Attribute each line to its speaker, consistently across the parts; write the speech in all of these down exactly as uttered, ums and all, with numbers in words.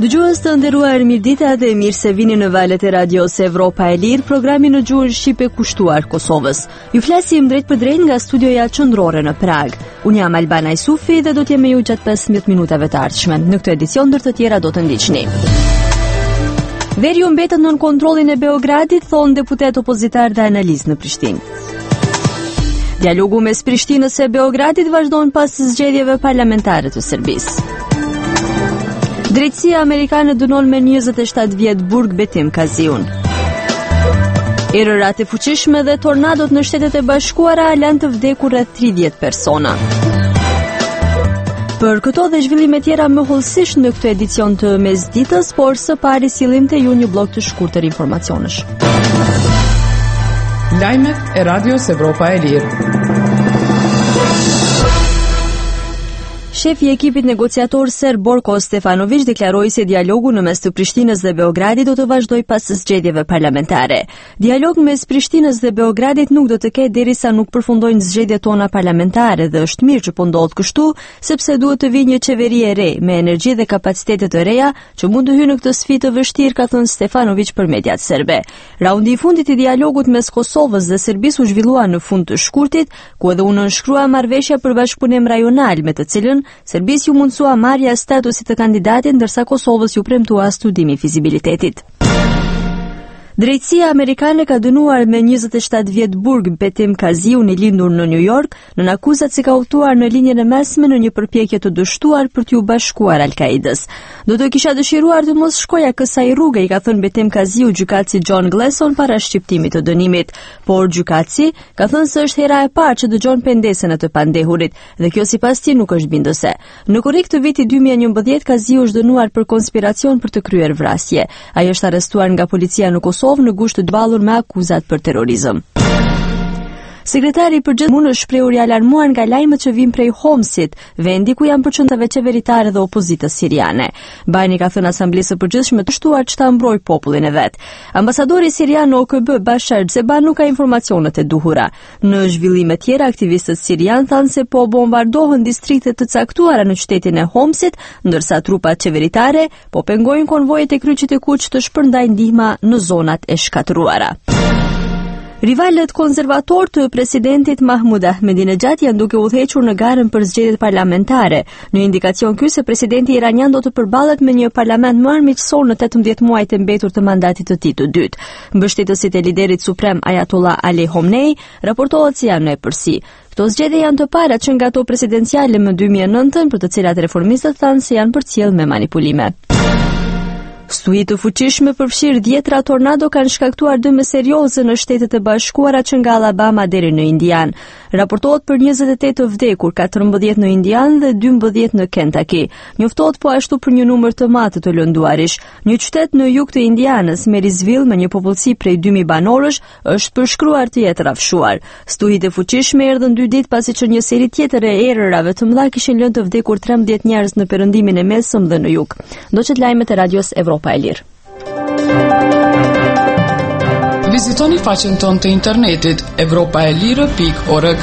Speaker 1: Dëgjues të nderuar, mirëdita dhe mirë se vini në valët e radios Evropa e Lirë, programi në gjuhën shqipe kushtuar Kosovës. Ju flasim drejt për drejt nga studioja qendrore në Prag. Unë jam Albana Isufi dhe do të jem me ju gjatë pesëmbëdhjetë minutave të ardhshme. Në këtë edicion ndër të tjera do të ndiqni. Veri u mbetet nën kontrollin e Beogradit, thonë deputet opozitar dhe analistë në Prishtinë. Dialogu mes Prishtinës e Beogradit vazhdon pas zgjedhjeve parlamentare të Serbisë. Drejtësia amerikane dënon me njëzet e shtatë vjet burg Betim Kaziun. Erërat e fuqishme dhe tornadot në Shtetet e Bashkuara lanë të vdekur rreth tridhjetë persona. Për këto dhe zhvillime tjera më hollësisht në këtë edicion të mesditës, por së pari sillim te ju një blok të shkurtër informacionesh.
Speaker 2: Lajmet e Radios Evropa e Lirë.
Speaker 1: Shefi i ekipit negociator serb Borko Stefanović deklaroi se dialogu në mes të Prishtinës dhe Beogradit do të vazhdoj pas zgjedhjeve parlamentare. Dialog mes Prishtinës dhe Beogradit nuk do të ketë derisa nuk përfundojnë zgjedhjet tona parlamentare dhe është mirë që po ndodh kështu, sepse duhet të vijë një qeveri e re me energji dhe kapacitete të reja që mund të hyjë në këtë sfidë të vështirë, ka thënë Stefanović për mediat serbe. Raundi i fundit i dialogut mes Kosovës dhe Serbisë u zhvillua në fund të shkurtit, ku edhe u nënshkrua marrëveshja për bashkëpunim rajonal me të cilën Serbisë ju mundsua marrja e statusit të kandidatit, ndërsa Kosovës ju premtua studimi i fizibilitetit. Drejtësia amerikane ka dënuar me njëzet e shtatë vjet burg Betim Kaziun i lindur në New York në akuzat se ka udhëtuar në linjën e mesme në një përpjekje të dështuar për t'ju bashkuar Al-Qaidës. Do të kisha dëshiruar të mos shkoja kësaj rruge, i ka thënë Betim Kaziu gjykatësi John Gleason para shqiptimit të dënimit, por gjykatësi ka thënë se është hera e parë që dëgjon pendesën e të pandehurit dhe kjo sipas tij nuk është bindëse. Në korrik të vitit dy mijë e njëmbëdhjetë Kaziu është dënuar për konspiracion për të kryer vrasje. Ai është arrestuar nga policia në Kosovë në gusht të dballur me akuzat për terrorizëm. Sekretari i përgjithshëm mund është shprehur i alarmuar nga lajmet që vijnë prej Homsit, vendi ku janë përqendrave qeveritare dhe opozitës siriane. Bajni ka thënë Asamblesë së Përgjithshme të shtuar që ta mbrojë popullin e vet. Ambasadori sirian në O K B Bashar Zeban nuk ka informacionet e duhura. Në zhvillime tjera, aktivistët sirian thanë se po bombardohen distrikte të caktuara në qytetin e Homsit, ndërsa trupat qeveritare po pengojnë konvojet e kryqit të Kuq të shpërndajnë ndihma në zonat e shkatëruara. Rivalët konservator të presidentit Mahmud Ahmadinejad janë duke udhëhequr në garën për zgjedhjet parlamentare. Në indikacion ky se presidenti iranian do të përballet me një parlament më armiqësor në tetëmbëdhjetë muajt e mbetur të mandatit të tij të dytë. Mbështetësit e liderit suprem Ayatollah Ali Khamenei raportohet se janë në epërsi. Këto zgjedhje janë të parat që nga ato presidenciale më dy mijë e nëntë, për të cilat reformistët thanë se janë përcjell me manipulime. Stuhi të fuqishme përfshirë dhjetra tornado kanë shkaktuar dëme serioze në Shtetet e Bashkuara që nga Alabama deri në Indian. Raportohet për njëzet e tetë të vdekur, katërmbëdhjetë në Indian dhe dymbëdhjetë në Kentucky. Njoftohet po ashtu për një numër të madh të lënduarish. Një qytet në jug të Indianës, Marysville, me një popullsi prej dy mijë banorësh, është përshkruar të jetë rrafshuar. Stuhitë e fuqishme erdhën dy ditë pasi që një seri tjetër e erërave të mëdha kishin lënë të vdekur trembëdhjetë njerëz në perëndimin e mesëm dhe në jug. Ndoqet lajmet e radios Evropa e Lirë.
Speaker 2: Vizitoni faqen tonë të internetit evropa e lirë pikë org.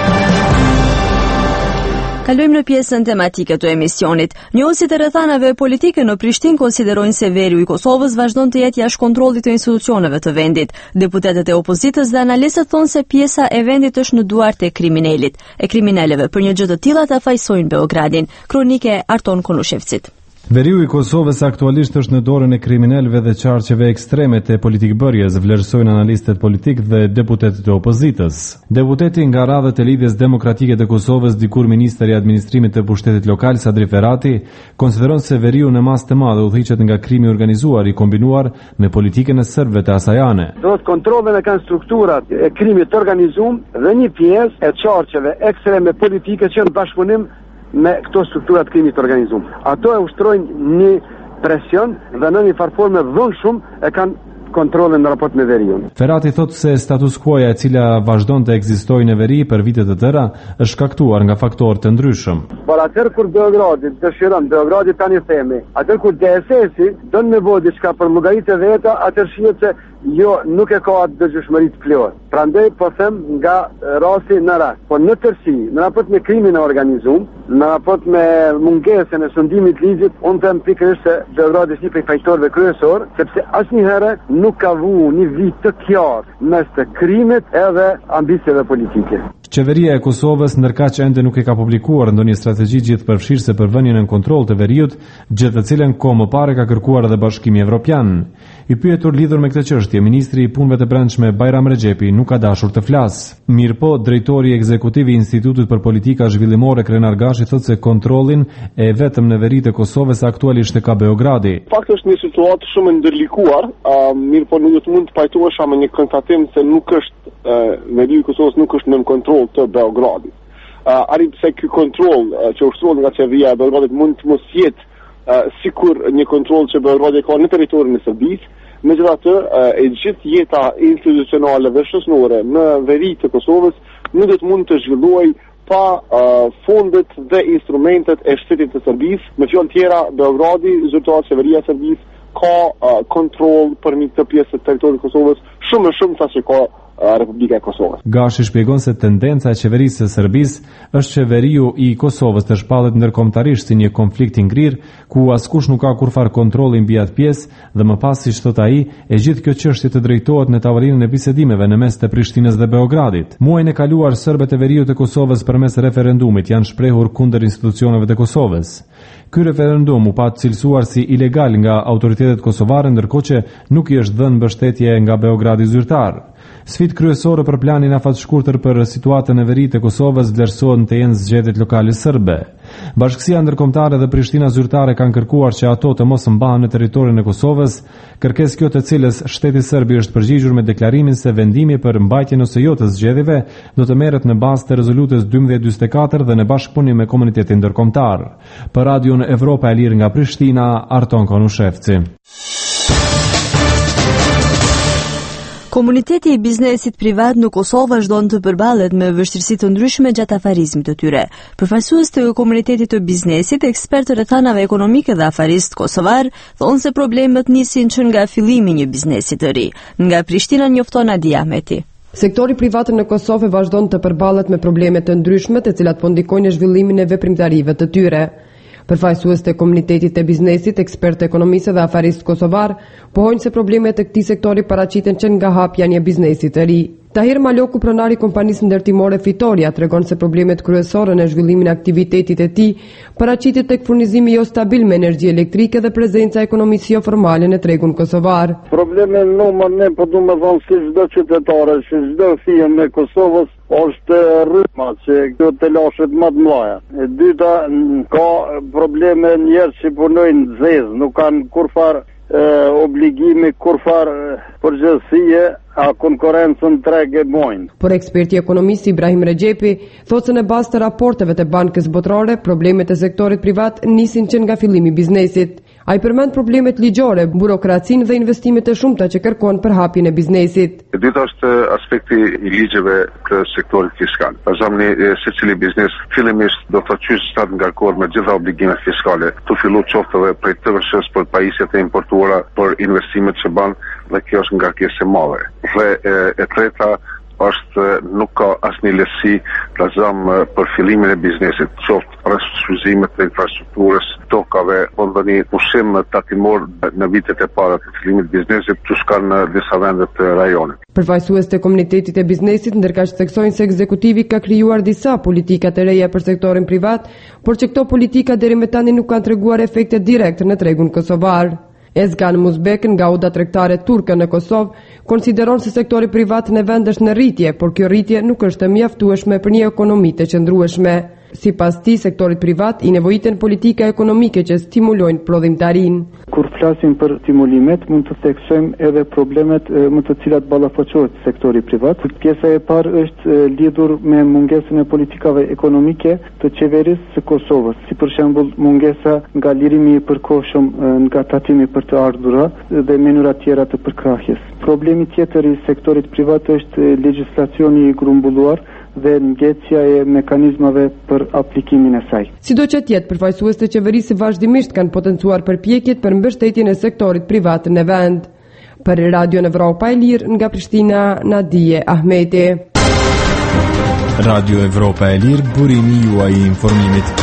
Speaker 1: Kalojmë në pjesën tematike të emisionit. Njohësit e rrethanave politike në Prishtinë konsiderojnë se veri i Kosovës vazhdon të jetë jashtë kontrollit të institucioneve të vendit. Deputetët e opozitës dhe analistët thonë se pjesa e vendit është në duart e kriminalit. E kriminalëve për një gjë të tillë ata fajsojnë Beogradin. Kronike Arton Konushevcit.
Speaker 3: Veriu i Kosovës aktualisht është në dorën e kriminalëve dhe qarqeve ekstreme të politikbërjes, vlerësojnë analistët politik dhe deputetët e opozitës. Deputeti nga radhët e Lidhjes Demokratike të Kosovës, dikur ministri i administrimit të pushtetit lokal Sadri Ferrati, konsideron se veriu në masë të madhe udhëhiqet nga krimi organizuar i kombinuar me politikën e serbëve të asajane.
Speaker 4: Do të kontrollen e kanë strukturat e krimit të organizuar dhe një pjesë e qarqeve ekstreme politike që në bashkëpunim me këto strukturat krimit të organizuar. Ato e ushtrojnë një presion dhe në një farforme vëndshum e kanë kontrolin në raport me veriun.
Speaker 3: Ferrati thotë se status quo-ja e cila vazhdon të ekzistojë në veri për vite të tëra është shkaktuar nga faktorë të ndryshëm.
Speaker 4: Por atëherë kur Beogradi dëshiron, Beogradi tani themi, atëherë kur D S S-i don nevojë diçka për llogaritë veta, atëherë shihet se jo nuk e ka atë dëgjueshmëri të plotë. Prandaj po them nga rasti në rast. Po në tërësi, në raport me krimin e organizuar, në raport me mungesën e shëndimit ligjit, unë them pikërisht se Beogradi është një prej fajtorëve kryesor, sepse asnjëherë nuk ka vu një vit të qartë mes të krimit edhe ambicieve politike.
Speaker 3: Qeveria e Kosovës ndërkaq ende nuk e ka publikuar ndonjë strategji gjithëpërfshirëse për vënien në kontroll të veriut, gjë të cilën kohë më parë ka kërkuar edhe Bashkimi Evropian. I pyetur lidhur me këtë çështje, ministri i Punëve të Brendshme Bajram Rexhepi nuk ka dashur të flasë. Mirëpo, drejtori ekzekutiv i Institutit për Politika Zhvillimore Krenar Gashi thotë se kontrollin e vetëm në veritë e Kosovës aktualisht e ka Beogradi.
Speaker 5: Fakti është një situatë shumë e ndërlikuar, uh, mirëpo nuk mund të pajtohesh me një konstatim se nuk është uh, veriu i Kosovës nuk është nën kontroll të Beogradit. Uh, Ari pse ky kontroll uh, që ushtron nga qeveria e Beogradit mund të mos jetë uh, sikur një kontroll që Beogradi ka në territorin e Serbisë, megjithatë uh, e gjithë jeta institucionale dhe shoqërore në veri të Kosovës nuk do të mund të zhvillohej pa uh, fondet dhe instrumentet e shtetit të Serbisë. Me fjalë tjera, Beogradi, zyrtar qeveria e Serbisë ka uh, kontroll përmjet të pjesës të territorit të Kosovës shumë më shumë sa që ka Republika e Kosovës.
Speaker 3: Gashi shpjegon se tendenca e qeverisë së Serbisë është që veriu i Kosovës të shpallet ndërkombëtarisht si një konflikt i ngrirë, ku askush nuk ka kurfar kontrolli mbi atë pjesë dhe më pas, siç thot ai, e gjithë kjo çështje të drejtohet në tavolinën e bisedimeve në mes të Prishtinës dhe Beogradit. Muajin e kaluar serbët e veriut të Kosovës përmes referendumit janë shprehur kundër institucioneve të Kosovës. Ky referendum u pat cilësuar si ilegal nga autoritetet kosovare, ndërkohë që nuk i është dhënë mbështetje nga Beogradi zyrtar. Sfidë kryesore për planin afatshkurtër për situatën e veritë e Kosovës vlerësohen të jenë zgjedhjet lokale serbe. Bashkësia ndërkombëtare dhe Prishtina zyrtare kanë kërkuar që ato të mos mbahen në territorin e Kosovës, kërkesë kjo të cilës shteti serb i është përgjigjur me deklarimin se vendimi për mbajtjen ose jo të zgjedhjeve do të merret në bazë të rezolutës dymbëdhjetë dymbëdhjetë e katër dhe në bashkëpunim me komunitetin ndërkombëtar. Për Radion Evropa e Lirë nga Prishtina, Arton Konushevci.
Speaker 1: Komuniteti i biznesit privat në Kosovë vazhdon të përballet me vështirësi të ndryshme gjatë afarizmit të tyre. Përfaqësues të komunitetit të biznesit, ekspertë rrethanave ekonomike dhe afarist kosovar thonë se problemet nisin që nga fillimi i një biznesi të ri. Nga Prishtina njofton Adi Ahmeti.
Speaker 6: Sektori privat në Kosovë vazhdon të përballet me probleme të ndryshme, të cilat po ndikojnë në zhvillimin e veprimtarive të tyre. Përfaqësues të komunitetit të biznesit, ekspertë ekonomisë dhe afarist kosovar, pohojnë se problemet e këtij sektori paraqiten që nga hapja një biznesi të ri. Tahir Maloku, pronari i kompanisë ndërtimore Fitoria, tregon se problemet kryesore në zhvillimin e aktivitetit të tij paraqitet tek furnizimi jo stabil me energji elektrike dhe prezenca e ekonomisë jo formale në tregun kosovar.
Speaker 5: Problemi numër një, po du me thonë si çdo qytetare, si çdo firmë e Kosovës, është rryma që këto të lashet më të mëdha. E dyta, ka probleme njerëz që punojnë zezë, nuk kanë kurfar obligimi, kurfar përgjegjësie, a konkurrencën trege bojnë.
Speaker 6: Por eksperti ekonomist Ibrahim Rexhepi thotë se në bazë të raporteve të Bankës Botërore, problemet e sektorit privat nisin që nga fillimi i biznesit. Ai përmend problemet ligjore, burokracinë dhe investimet e shumta që kërkojnë për hapjen e biznesit.
Speaker 7: E dyta është aspekti i ligjeve të sektorit fiskal. Për shembull, secili biznes fillimisht do të thotë që të ngarkohet me gjitha obligimet fiskale, të fillu qoftë edhe prej T V S-s për pajisjet e importuara për investimet që bën, dhe kjo është ngarkesë e madhe. Dhe e, e treta është nuk ka asnjë lehtësi të zëm për fillimin e biznesit, qoftë rreth të infrastrukturës, tokave, po ndonjë pushim tatimor në vitet e para të fillimit të biznesit, që shkan në disa vende të rajonit.
Speaker 6: Përfaqësues të komunitetit e biznesit ndërkaq theksojnë se ekzekutivi ka krijuar disa politika të reja për sektorin privat, por që këto politika deri më tani nuk kanë treguar efekte direkte në tregun kosovar. Ezgan Muzbek, nga Oda Tregtare Turke në Kosovë, konsideron se sektori privat në vend është në rritje, por kjo rritje nuk është e mjaftueshme për një ekonomi të qëndrueshme. Sipas tij, sektorit privat i nevojiten politika ekonomike që stimulojnë prodhimtarinë.
Speaker 8: Kur flasim për stimulimet, mund të theksojmë edhe problemet më të cilat ballafaqohet sektori privat. Pjesa e parë është lidhur me mungesën e politikave ekonomike të qeverisë së Kosovës, si për shembull mungesa nga lirimi i përkohshëm nga tatimi për të ardhurat dhe mënyra tjera të përkrahjes. Problemi tjetër i sektorit privat është legjislacioni i grumbulluar dhe ngjecja e mekanizmave për aplikimin e saj.
Speaker 6: Sido që tjetë, përfaqësues të qeverisë vazhdimisht kanë potencuar përpjekjet për mbështetjen e sektorit privat në vend. Për Radio Evropa e Lirë nga Prishtina, Nadije Ahmeti.
Speaker 3: Radio Evropa e Lirë, burimi juaj i informimit.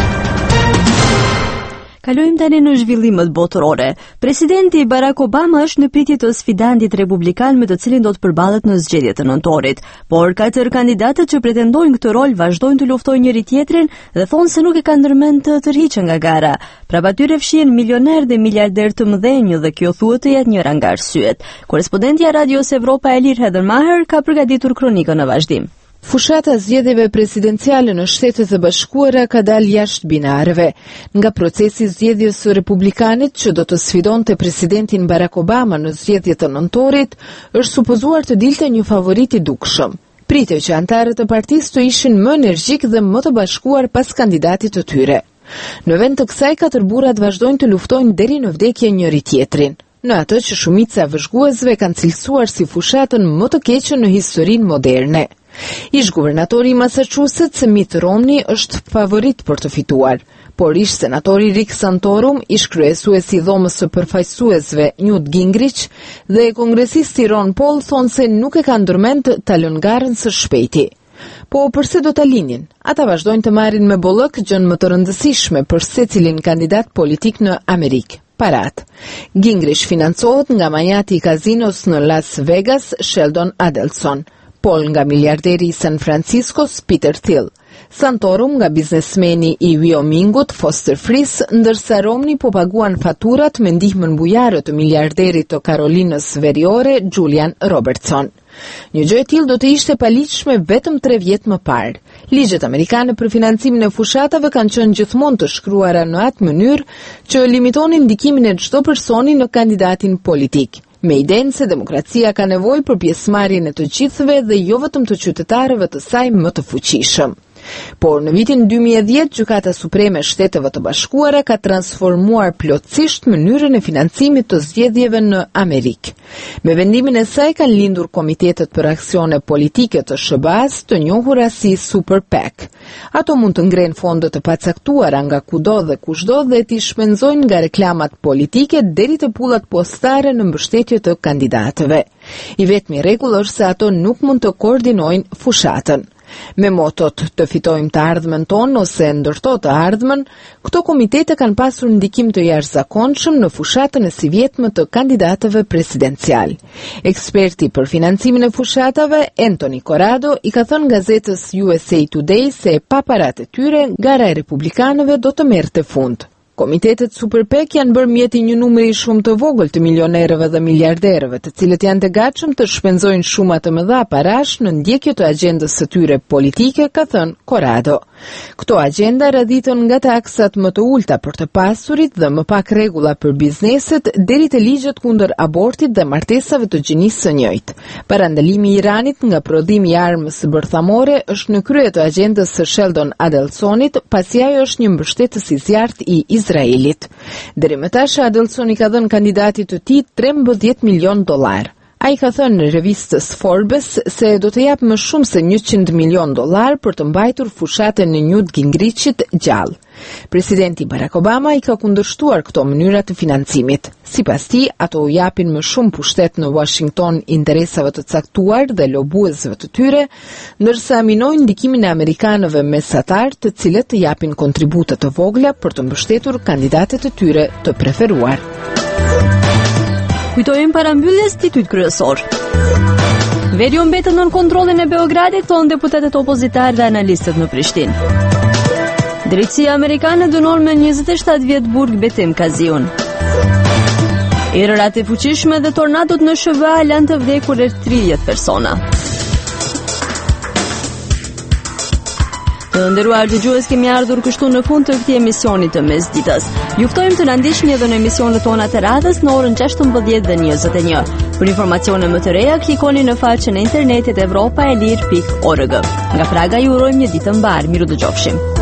Speaker 1: Kalojmë tani në zhvillimet botërore. Presidenti Barack Obama është në pritje të sfidantit republikan me të cilin do të përballet në zgjedhjet e nëntorit, por katër kandidatët që pretendojnë këtë rol vazhdojnë të luftojnë njëri tjetrin dhe thonë se nuk e kanë ndërmend të tërhiqen nga gara. Prap atyre fshihen milioner dhe miliarder të mëdhenj dhe kjo thuhet të jetë njëra nga arsyet. Korrespondentja e Radios Evropa e Lirë Heather Maher ka përgatitur kronikën në vazhdim.
Speaker 9: Fushata zgjedhjeve presidenciale në Shtetet e Bashkuara ka dalë jashtë binareve. Nga procesi zgjedhjes së republikanit që do të sfidonte presidentin Barack Obama në zgjedhjet e nëntorit, është supozuar të dilte një favorit i dukshëm. Pritej që anëtarët e partisë të ishin më energjik dhe më të bashkuar pas kandidatit të tyre. Në vend të kësaj, katër burrat vazhdojnë të luftojnë deri në vdekje njëri tjetrin, në atë që shumica e vëzhguesve kanë cilësuar si fushatën më të keqe në historinë moderne. Ish guvernatori i Massachusetts, Mitt Romney, është favorit për të fituar, por ish senatori Rick Santorum, ish kryesuesi i dhomës së përfaqësuesve Newt Gingrich dhe kongresisti Ron Paul thonë se nuk e kanë ndërmend ta lënë garën së shpejti. Po përse do ta linin? Ata vazhdojnë të marrin me bollëk gjën më të rëndësishme për secilin kandidat politik në Amerikë: parat. Gingrich financohet nga majati i kazinos në Las Vegas, Sheldon Adelson. Paul nga miliarderi i San Franciscos, Peter Thiel. Santorum nga biznesmeni i Wyomingut, Foster Friess, ndërsa Romney po paguan faturat me ndihmën bujare të miliarderit të Karolinës Veriore, Julian Robertson. Një gjë e tillë do të ishte paligjshme vetëm tre vjet më parë. Ligjet amerikane për financimin e fushatave kanë qenë gjithmonë të shkruara në atë mënyrë që limitonin ndikimin e çdo personi në kandidatin politik, me idenë se demokracia ka nevojë për pjesëmarrjen e të gjithëve dhe jo vetëm të qytetarëve të saj më të fuqishëm. Por në vitin dy mijë e dhjetë, Gjykata Supreme e Shteteve të Bashkuara ka transformuar plotësisht mënyrën e financimit të zgjedhjeve në Amerikë. Me vendimin e saj kanë lindur komitetet për aksione politike të S B A-s, të njohura si Super PAC. Ato mund të ngrenë fonde të pacaktuara nga kudo dhe kushdo dhe t'i shpenzojnë nga reklamat politike deri te pullat postare në mbështetje të kandidatëve. I vetmi rregull është se ato nuk mund të koordinojnë fushatën. Me motot të fitojmë të ardhmen tonë ose ndërto të ardhmen, këto komitete kanë pasur ndikim të jashtëzakonshëm në fushatën e sivjetme të kandidatëve presidencial. Eksperti për financimin e fushatave, Anthony Corrado, i ka thënë gazetës U S A Today se pa paratë e tyre, gara e republikanëve do të merrte fund. Komitetet Super PAC janë bërë mjeti një numri shumë të vogël të milionerëve dhe miliarderëve, të cilët janë të gatshëm të shpenzojnë shuma të mëdha parash në ndjekje të agjendës së tyre politike, ka thënë Corrado. Këto agjenda radhiten nga taksat më të ulta për të pasurit dhe më pak rregulla për bizneset, deri te ligjet kundër abortit dhe martesave të gjinisë së njëjtë. Parandalimi i Iranit nga prodhimi i armës së bërthamore është në krye të agjendës së Sheldon Adelsonit, pasi ajo është një mbështetës i zjarrt i Izraelit. Deri më tash Adelson i ka dhënë kandidatit të tij trembëdhjetë milion dollar. A i ka thënë në revistës Forbes se do të japë më shumë se njëqind milion dollar për të mbajtur fushatën e Newt Gingrichit gjallë. Presidenti Barack Obama i ka kundërshtuar këto mënyra të financimit. Sipas tij, ato u japin më shumë pushtet në Washington interesave të caktuar dhe lobuesve të tyre, ndërsa minojnë ndikimin e amerikanëve mesatar, të cilët të japin kontribute të vogla për të mbështetur kandidatët e tyre të preferuar.
Speaker 1: Kujtojmë parambylljes tituit kryesor. Veri u mbetën nën kontrollin e Beogradit, thonë deputetët opozitar dhe analistët në Prishtinë. Drejtësia amerikane dënon me njëzet e shtatë vjet burg Betim Kaziun. Erërat e fuqishme dhe tornadot në S B A lanë të vdekur e tridhjetë persona. Të nderuar dëgjues, kemi ardhur kështu në fund të këtij emisioni të mesditës. Ju ftojmë të na ndiqni edhe në emisionet tona të radhës në orën gjashtëmbëdhjetë dhe njëzet e një. Për informacione më të reja, klikoni në faqen e internetit evropaelir pikë org. Nga Praga ju urojmë një ditë mbar, miru dëgjofshim.